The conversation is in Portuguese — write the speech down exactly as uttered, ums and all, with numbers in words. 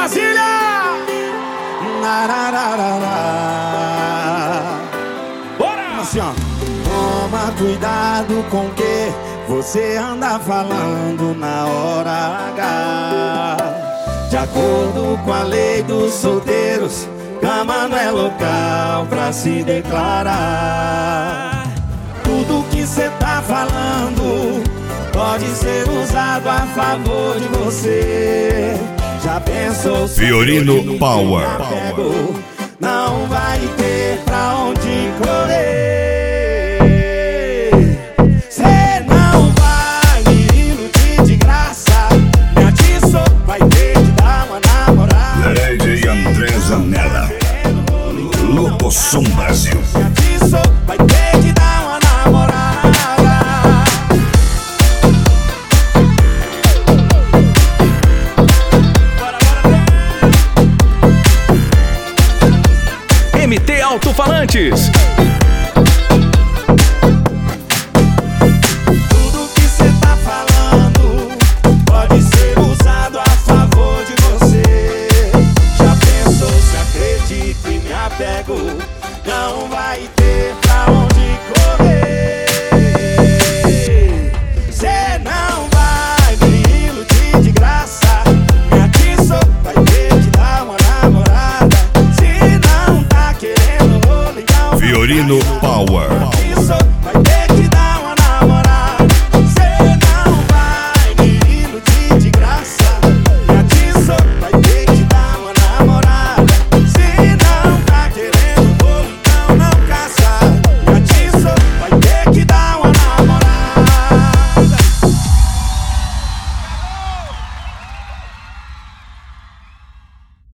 Brasília! Bora! Assim, ó. Toma cuidado com o que você anda falando na hora H. De acordo com a lei dos solteiros, cama não é local pra se declarar. Tudo que cê tá falando pode ser usado a favor de você. Já pensou se Fiorino Power. Pego, não vai ter pra onde correr. Cê não vai me iludir de graça. Me atiçou, vai ter que dar uma namorada. Lady André Zanella, Locoção Brasil. Me atiçou, vai ter que dar uma namorada. M T Alto-Falantes,